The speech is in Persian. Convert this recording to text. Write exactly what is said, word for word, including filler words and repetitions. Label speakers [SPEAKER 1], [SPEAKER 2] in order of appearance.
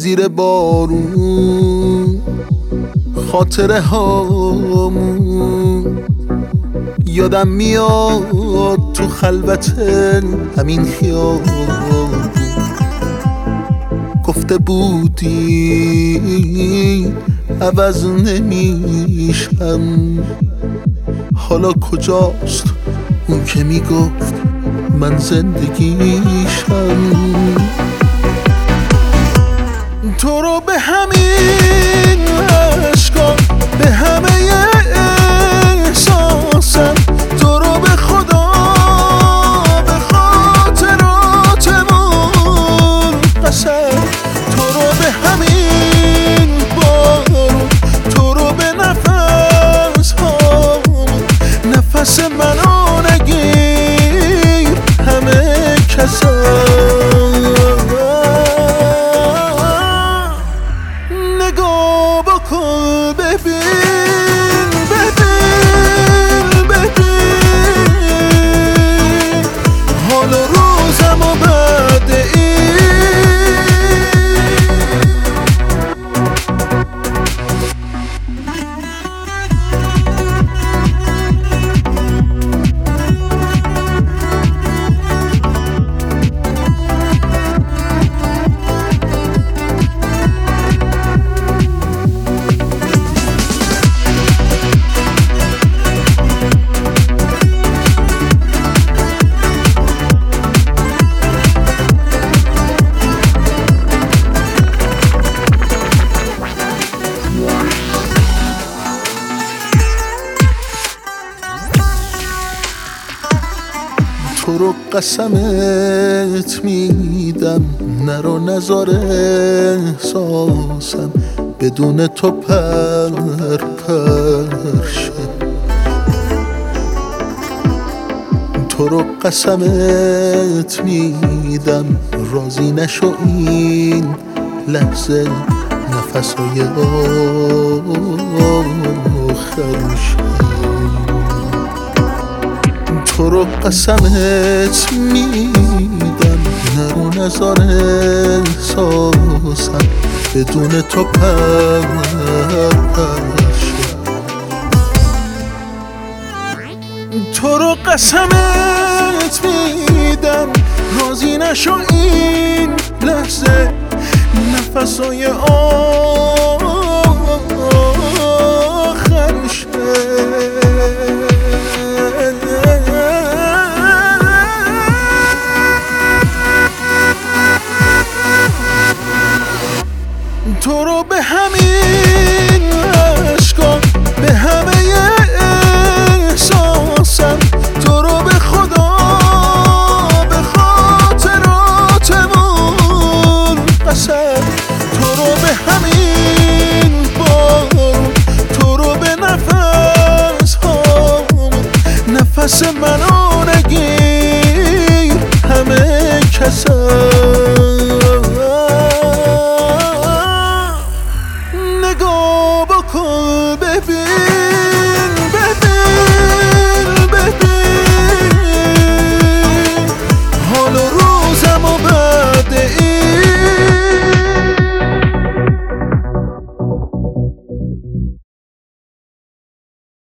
[SPEAKER 1] زیر بارون، خاطره هامون یادم میاد تو خلوت همین خیابون. گفته بودی عوض نمیشم، حالا کجاست اون که میگفت من زندگیشم؟ تو رو به همین عشقا، به همه احساسم، تو رو به خدا، به خاطراتمون قسم، تو رو به همین بارون، تو رو به نفس هامون، نفس منو نگیر همه کسم. نگاه بکن ببین، ببین ببین حال و روزم و بعد تو رو قسمت میدم، نرو نزار احساسم بدون تو پر پرشه. تو رو قسمت میدم، راضی نشو این لحظه نفسای آخرشه. تو رو قسمت میدم، نرو نزار احساسم بدون تو پرشه. تو رو قسمت میدم، راضی نشو این لحظه نفسای آخرشه. تو رو به همین عشقا، به همه احساسم، تو رو به خدا، به خاطراتمون قسم، تو رو به همین بارون، تو رو به نفس هامون، نفس منو نگیر همه کسم. نگاه بکن